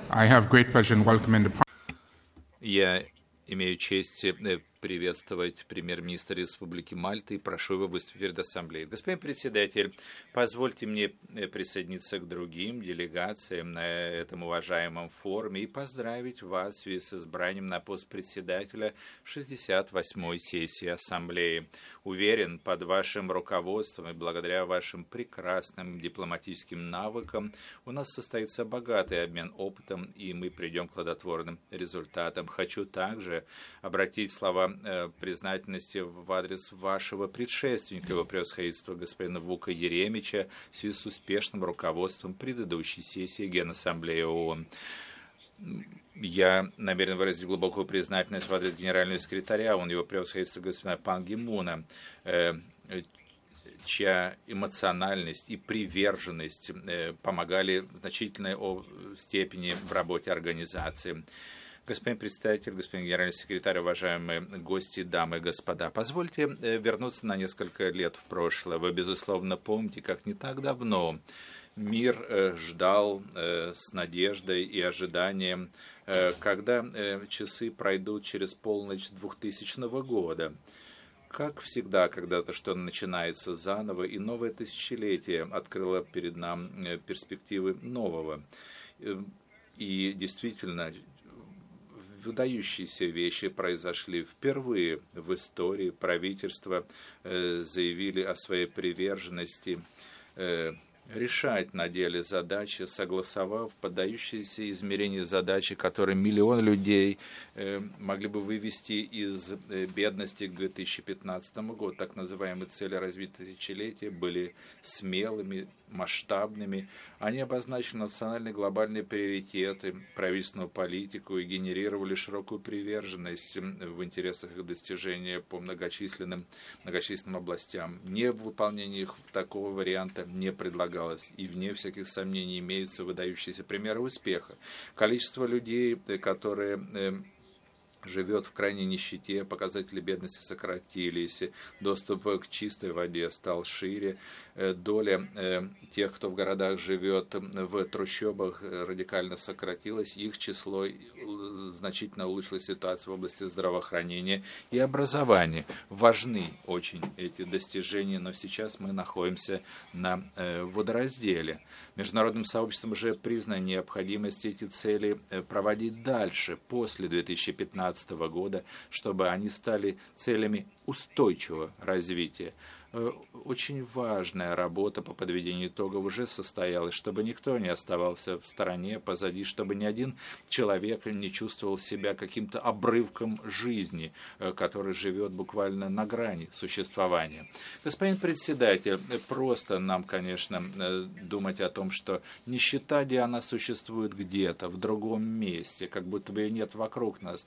I have great pleasure in welcoming the Я имею честь приветствовать премьер-министра Республики Мальты и прошу его выступить перед Ассамблеей. Господин председатель, позвольте мне присоединиться к другим делегациям на этом уважаемом форуме и поздравить вас в связи с избранием на пост председателя 68-й сессии Ассамблеи. Уверен, под вашим руководством и благодаря вашим прекрасным дипломатическим навыкам у нас состоится богатый обмен опытом, и мы придем к плодотворным результатам. Хочу также обратить слова признательности в адрес вашего предшественника, его превосходительства господина Вука Еремича, в связи с успешным руководством предыдущей сессии Генассамблеи ООН. Я намерен выразить глубокую признательность в адрес генерального секретаря ООН, его превосходительства господина Пан Ги Муна, чья эмоциональность и приверженность помогали в значительной степени в работе организации. Господин председатель, господин генеральный секретарь, уважаемые гости, дамы и господа, позвольте вернуться на несколько лет в прошлое. Вы, безусловно, помните, как не так давно мир ждал с надеждой и ожиданием, когда часы пройдут через полночь 2000 года. Как всегда, когда-то что-то начинается заново, и новое тысячелетие открыло перед нами перспективы нового. И действительно, выдающиеся вещи произошли впервые в истории. Правительства заявили о своей приверженности решать на деле задачи, согласовав поддающиеся измерению задачи, которые миллион людей могли бы вывести из бедности к 2015 году. Так называемые цели развития тысячелетия были смелыми, масштабными. Они обозначили национальные глобальные приоритеты, правительственную политику и генерировали широкую приверженность в интересах их достижения по многочисленным областям. Невыполнение их такого варианта не предлагалось, и вне всяких сомнений имеются выдающиеся примеры успеха. Количество людей, которые живет в крайней нищете, показатели бедности сократились, доступ к чистой воде стал шире, доля тех, кто в городах живет в трущобах, радикально сократилась, их число значительно улучшило ситуацию в области здравоохранения и образования. Важны очень эти достижения, но сейчас мы находимся на водоразделе. Международным сообществом уже признана необходимость эти цели проводить дальше, после 2015 года, чтобы они стали целями устойчивого развития. Очень важная работа по подведению итогов уже состоялась, чтобы никто не оставался в стороне, позади, чтобы ни один человек не чувствовал себя каким-то обрывком жизни, который живет буквально на грани существования. Господин председатель, просто нам, конечно, думать о том, что нищета, где она существует где-то, в другом месте, как будто бы ее нет вокруг нас.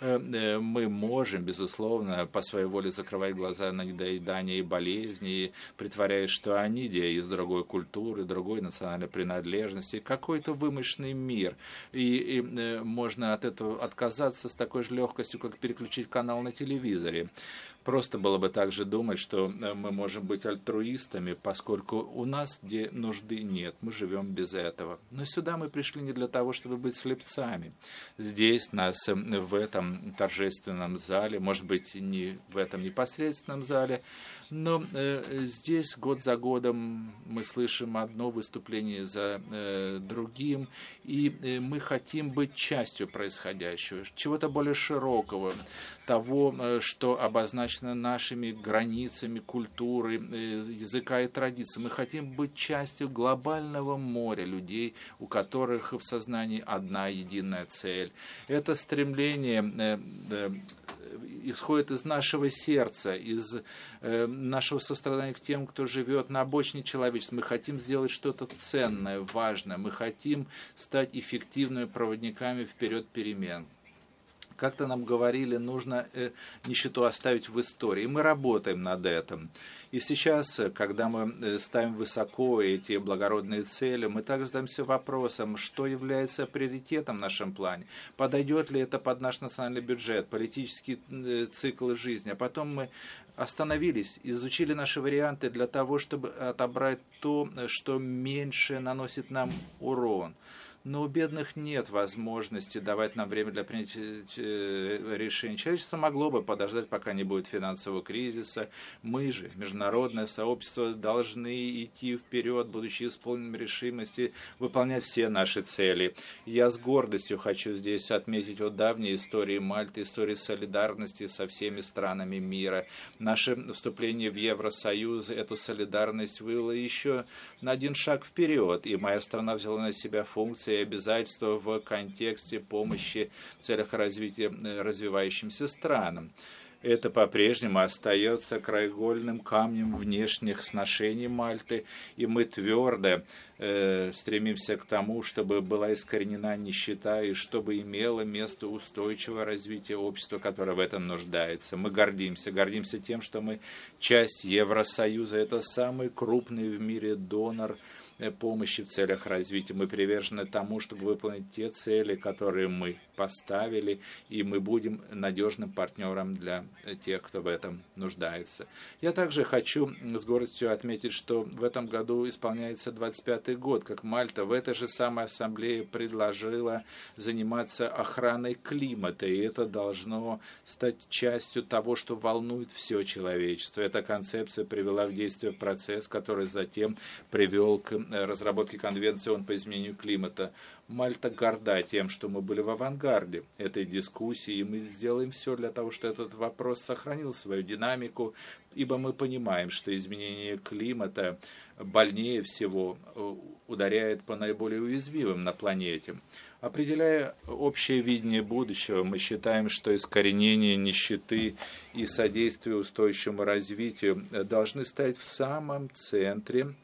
Мы можем, безусловно, по своей воле закрывать глаза на недоедание и болезни, притворяясь, что они из другой культуры, другой национальной принадлежности, какой-то вымышленный мир. И можно от этого отказаться с такой же легкостью, как переключить канал на телевизоре. Просто было бы также думать, что мы можем быть альтруистами, поскольку у нас, где нужды нет, мы живем без этого. Но сюда мы пришли не для того, чтобы быть слепцами. Здесь нас в этом торжественном зале, может быть, не в этом непосредственном зале, но здесь год за годом мы слышим одно выступление за другим, и мы хотим быть частью происходящего, чего-то более широкого, того, что обозначено нашими границами культуры, языка и традиций. Мы хотим быть частью глобального моря людей, у которых в сознании одна единая цель. Это стремление исходит из нашего сердца, из нашего сострадания к тем, кто живет на обочине человечества. Мы хотим сделать что-то ценное, важное. Мы хотим стать эффективными проводниками вперед перемен. Как-то нам говорили, нужно нищету оставить в истории. И мы работаем над этим. И сейчас, когда мы ставим высоко эти благородные цели, мы также задаемся вопросом, что является приоритетом в нашем плане. Подойдет ли это под наш национальный бюджет, политический цикл жизни. А потом мы остановились, изучили наши варианты для того, чтобы отобрать то, что меньше наносит нам урон. но у бедных нет возможности давать нам время для принятия решений. Человечество могло бы подождать, пока не будет финансового кризиса. Мы же, международное сообщество, должны идти вперед, будучи исполненными решимости, выполнять все наши цели. Я с гордостью хочу здесь отметить о давней истории Мальты, истории солидарности со всеми странами мира. Наше вступление в Евросоюз эту солидарность вывело еще на один шаг вперед, и моя страна взяла на себя функции и обязательства в контексте помощи в целях развития развивающимся странам. Это по-прежнему остается краеугольным камнем внешних сношений Мальты, и мы твердо стремимся к тому, чтобы была искоренена нищета и чтобы имело место устойчивое развитие общества, которое в этом нуждается. Мы гордимся тем, что мы часть Евросоюза, это самый крупный в мире донор помощи в целях развития. Мы привержены тому, чтобы выполнить те цели, которые мы поставили, и мы будем надежным партнером для тех, кто в этом нуждается. Я также хочу с гордостью отметить, что в этом году исполняется 25-й год, как Мальта в этой же самой ассамблее предложила заниматься охраной климата, и это должно стать частью того, что волнует все человечество. Эта концепция привела в действие процесс, который затем привел к разработке Конвенции по изменению климата. Мальта горда тем, что мы были в авангарде этой дискуссии, и мы сделаем все для того, чтобы этот вопрос сохранил свою динамику, ибо мы понимаем, что изменение климата больнее всего ударяет по наиболее уязвимым на планете. Определяя общее видение будущего, мы считаем, что искоренение нищеты и содействие устойчивому развитию должны стоять в самом центре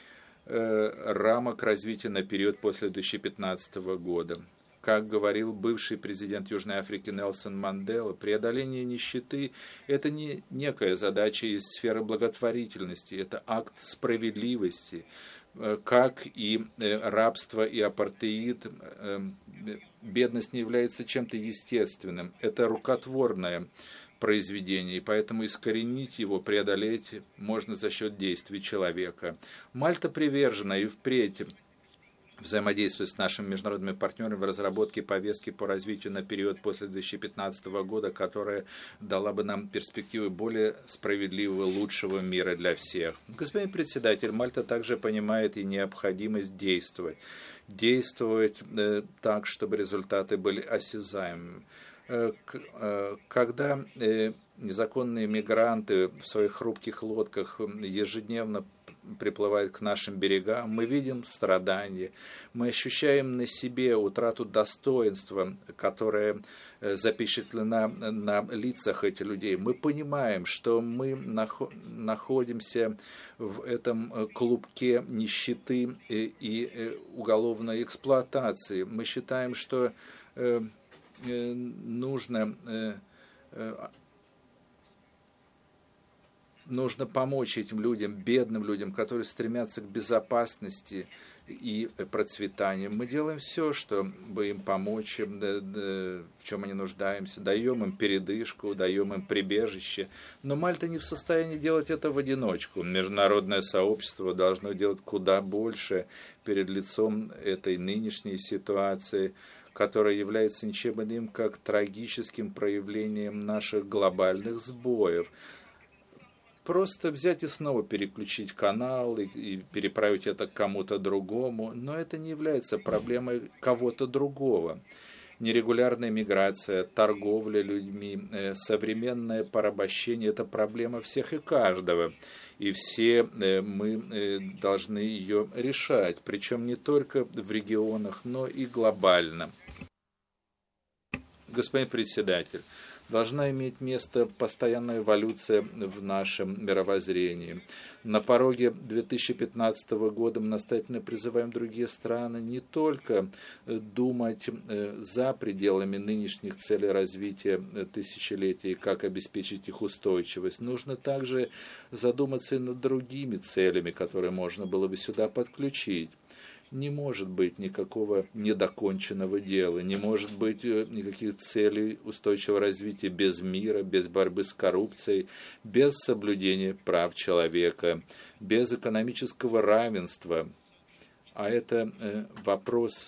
рамок развития на период после 2015 года. Как говорил бывший президент Южной Африки Нельсон Мандела, преодоление нищеты – это не некая задача из сферы благотворительности, это акт справедливости. Как и рабство и апартеид, бедность не является чем-то естественным, это рукотворное произведение, и поэтому искоренить его, преодолеть можно за счет действий человека. Мальта привержена и впредь взаимодействует с нашими международными партнерами в разработке повестки по развитию на период после 2015 года, которая дала бы нам перспективы более справедливого, лучшего мира для всех. Господин председатель, Мальта также понимает и необходимость действовать так, чтобы результаты были осязаемыми. Когда незаконные мигранты в своих хрупких лодках ежедневно приплывают к нашим берегам, мы видим страдания, мы ощущаем на себе утрату достоинства, которое запечатлено на лицах этих людей. Мы понимаем, что мы находимся в этом клубке нищеты и уголовной эксплуатации. Мы считаем, что нужно помочь этим людям, бедным людям, которые стремятся к безопасности и процветанию. Мы делаем все, чтобы им помочь, в чем они нуждаются, даем им передышку, даем им прибежище. Но Мальта не в состоянии делать это в одиночку. Международное сообщество должно делать куда больше перед лицом этой нынешней ситуации, которая является ничем иным, как трагическим проявлением наших глобальных сбоев. Просто взять и снова переключить канал и переправить это к кому-то другому, но это не является проблемой кого-то другого. Нерегулярная миграция, торговля людьми, современное порабощение – это проблема всех и каждого. И все мы должны ее решать, причем не только в регионах, но и глобально. Господин председатель, должна иметь место постоянная эволюция в нашем мировоззрении. На пороге 2015 года мы настоятельно призываем другие страны не только думать за пределами нынешних целей развития тысячелетий, как обеспечить их устойчивость. Нужно также задуматься и над другими целями, которые можно было бы сюда подключить. Не может быть никакого недоконченного дела, не может быть никаких целей устойчивого развития без мира, без борьбы с коррупцией, без соблюдения прав человека, без экономического равенства. А это вопрос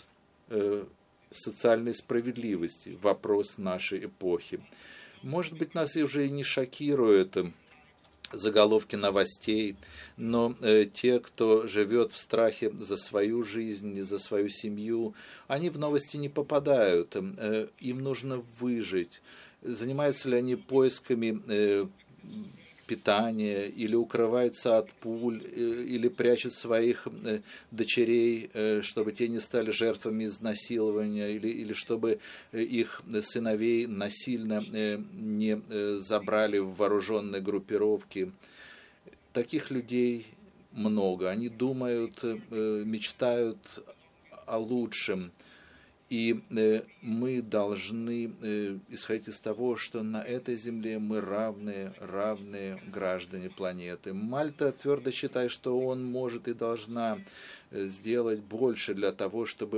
социальной справедливости, вопрос нашей эпохи. Может быть, нас и уже и не шокирует заголовки новостей, но те, кто живет в страхе за свою жизнь, за свою семью, они в новости не попадают, им нужно выжить. Занимаются ли они поисками питания, или укрываются от пуль, или прячут своих дочерей, чтобы те не стали жертвами изнасилования, или чтобы их сыновей насильно не забрали в вооруженные группировки. Таких людей много. Они думают, мечтают о лучшем. И мы должны исходить из того, что на этой земле мы равные граждане планеты. Мальта твердо считает, что он может и должна сделать больше для того, чтобы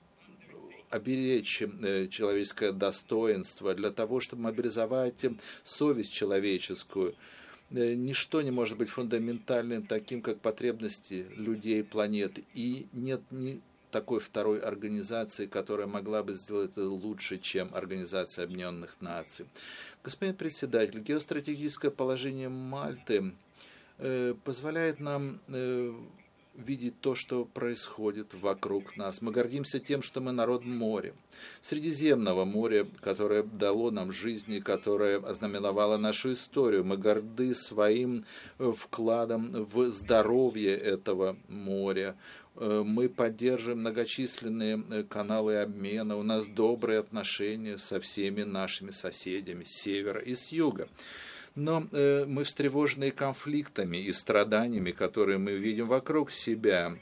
оберечь человеческое достоинство, для того, чтобы мобилизовать совесть человеческую. Ничто не может быть фундаментальным таким, как потребности людей планеты. И нет ни такой второй организации, которая могла бы сделать это лучше, чем Организация Объединенных Наций. Господин председатель, геостратегическое положение Мальты позволяет нам видеть то, что происходит вокруг нас. Мы гордимся тем, что мы народ моря, Средиземного моря, которое дало нам жизнь и которое ознаменовало нашу историю. Мы горды своим вкладом в здоровье этого моря. Мы поддерживаем многочисленные каналы обмена, у нас добрые отношения со всеми нашими соседями с севера и с юга. Но мы встревожены конфликтами и страданиями, которые мы видим вокруг себя.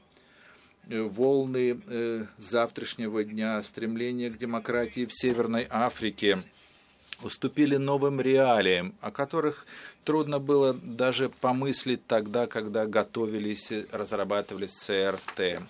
Волны завтрашнего дня, стремление к демократии в Северной Африке уступили новым реалиям, о которых трудно было даже помыслить тогда, когда готовились, разрабатывались ЦРТ.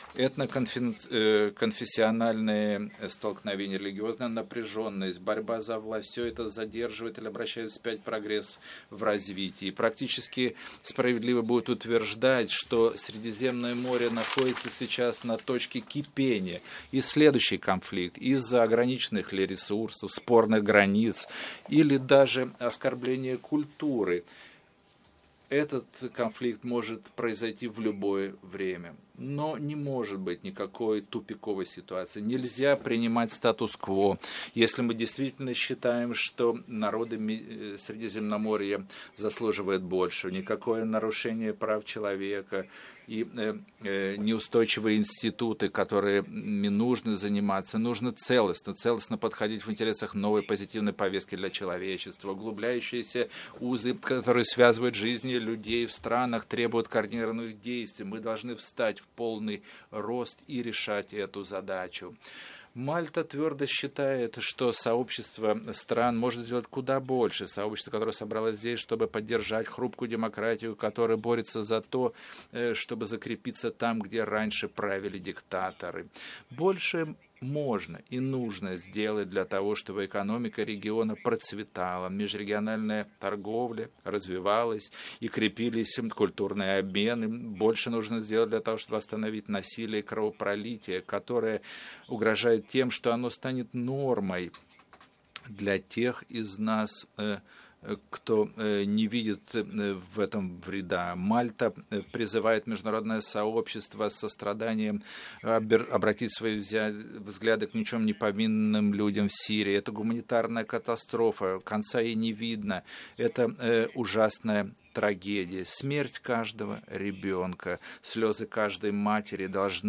Этноконфессиональные столкновения, религиозная напряженность, борьба за власть, все это задерживает или обращает вспять прогресс в развитии. И практически справедливо будет утверждать, что Средиземное море находится сейчас на точке кипения. И следующий конфликт из-за ограниченных ли ресурсов, спорных границ или даже оскорбления культуры. Этот конфликт может произойти в любое время. Но не может быть никакой тупиковой ситуации. Нельзя принимать статус-кво. Если мы действительно считаем, что народы Средиземноморья заслуживают больше, никакое нарушение прав человека и неустойчивые институты, которыми нужно заниматься, нужно целостно подходить в интересах новой позитивной повестки для человечества. Углубляющиеся узы, которые связывают жизни людей в странах, требуют координированных действий. Мы должны встать в полный рост и решать эту задачу. Мальта твердо считает, что сообщество стран может сделать куда больше. Сообщество, которое собралось здесь, чтобы поддержать хрупкую демократию, которая борется за то, чтобы закрепиться там, где раньше правили диктаторы. Больше можно и нужно сделать для того, чтобы экономика региона процветала, межрегиональная торговля развивалась и крепились культурные обмены. Больше нужно сделать для того, чтобы остановить насилие и кровопролитие, которое угрожает тем, что оно станет нормой для тех из нас, кто не видит в этом вреда. Мальта призывает международное сообщество с состраданием обратить свои взгляды к ничем не повинным людям в Сирии. Это гуманитарная катастрофа, конца ей не видно. Это ужасная трагедия. Смерть каждого ребенка, слезы каждой матери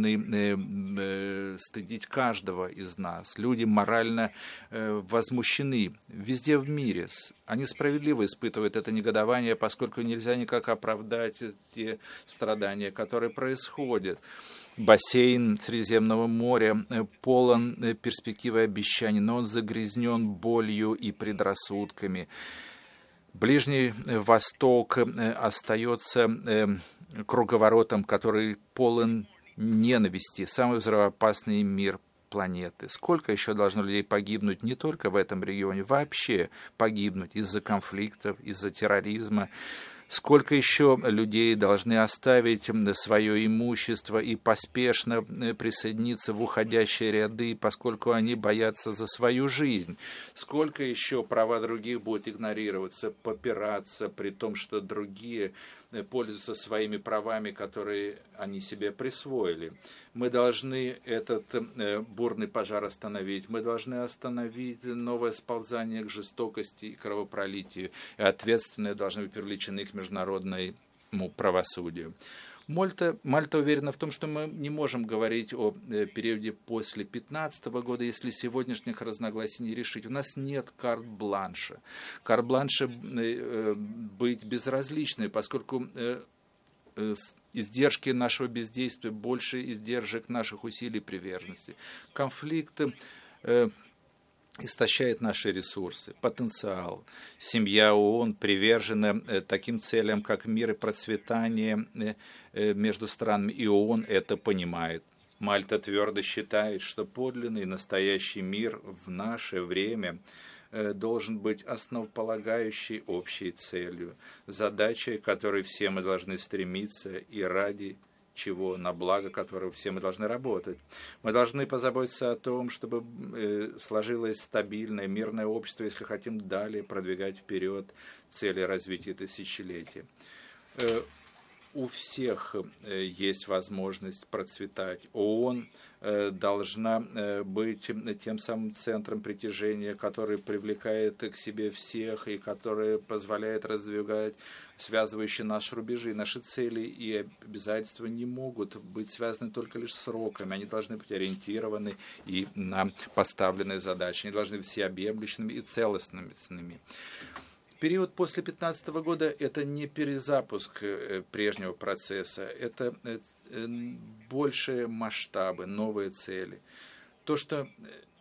должны стыдить каждого из нас. Люди морально возмущены везде в мире. Они справедливо испытывают это негодование, поскольку нельзя никак оправдать те страдания, которые происходят. Бассейн Средиземного моря полон перспективы и обещаний, но он загрязнен болью и предрассудками. Ближний Восток остается круговоротом, который полон ненависти, самый взрывоопасный мир планеты. Сколько еще должно людей погибнуть не только в этом регионе, вообще погибнуть из-за конфликтов, из-за терроризма. Сколько еще людей должны оставить свое имущество и поспешно присоединиться в уходящие ряды, поскольку они боятся за свою жизнь? Сколько еще права других будут игнорироваться, попираться, при том, что другие пользуются своими правами, которые они себе присвоили? Мы должны этот бурный пожар остановить, мы должны остановить новое сползание к жестокости и кровопролитию, и ответственные должны быть привлечены к международному правосудию. Мальта уверена в том, что мы не можем говорить о периоде после 2015 года, если сегодняшних разногласий не решить. У нас нет карт-бланша. Карт-бланша быть безразличной, поскольку издержки нашего бездействия больше издержек наших усилий приверженности. Конфликт истощает наши ресурсы, потенциал. Семья ООН привержена таким целям, как мир и процветание между странами, и ООН это понимает. Мальта твердо считает, что подлинный настоящий мир в наше время должен быть основополагающей общей целью, задачей, к которой все мы должны стремиться и ради чего, на благо которого все мы должны работать. Мы должны позаботиться о том, чтобы сложилось стабильное, мирное общество, если хотим далее продвигать вперед цели развития тысячелетия. У всех есть возможность процветать. ООН должна быть тем самым центром притяжения, который привлекает к себе всех и который позволяет раздвигать связывающие наши рубежи. Наши цели и обязательства не могут быть связаны только лишь с сроками. Они должны быть ориентированы и на поставленные задачи. Они должны быть всеобъемлющими и целостными. Период после 2015 года – это не перезапуск прежнего процесса, это большие масштабы, новые цели. То, что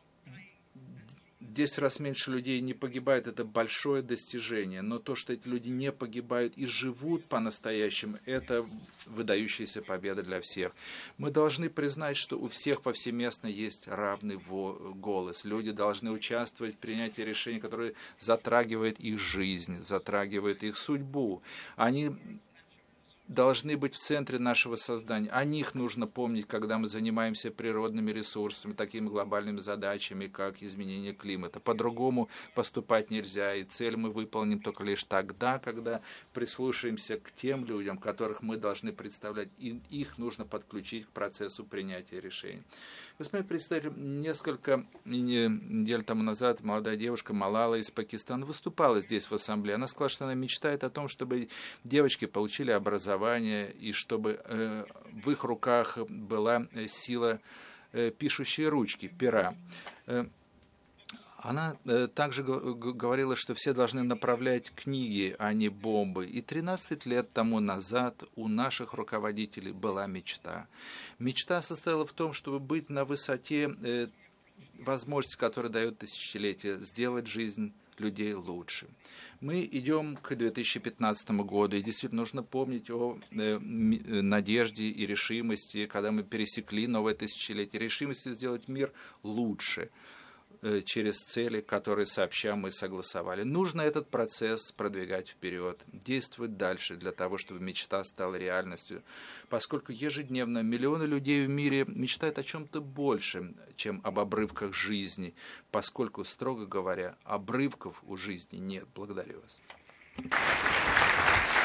10 раз меньше людей не погибает, это большое достижение. Но то, что эти люди не погибают и живут по-настоящему, это выдающаяся победа для всех. Мы должны признать, что у всех повсеместно есть равный голос. Люди должны участвовать в принятии решений, которые затрагивают их жизнь, затрагивают их судьбу. Они должны быть в центре нашего создания. О них нужно помнить, когда мы занимаемся природными ресурсами, такими глобальными задачами, как изменение климата. По-другому поступать нельзя, и цель мы выполним только лишь тогда, когда прислушаемся к тем людям, которых мы должны представлять, и их нужно подключить к процессу принятия решений. Господин представитель, несколько недель тому назад молодая девушка Малала из Пакистана выступала здесь в ассамблее. Она сказала, что она мечтает о том, чтобы девочки получили образование, и чтобы в их руках была сила пишущей ручки, пера. Она также говорила, что все должны направлять книги, а не бомбы. И 13 лет тому назад у наших руководителей была мечта. Мечта состояла в том, чтобы быть на высоте возможности, которая дает тысячелетие, сделать жизнь людей лучше. Мы идем к 2015 году, и действительно нужно помнить о надежде и решимости, когда мы пересекли новое тысячелетие, решимости сделать мир лучше через цели, которые сообща мы согласовали. Нужно этот процесс продвигать вперед, действовать дальше для того, чтобы мечта стала реальностью, поскольку ежедневно миллионы людей в мире мечтают о чем-то большем, чем об обрывках жизни, поскольку, строго говоря, обрывков у жизни нет. Благодарю вас.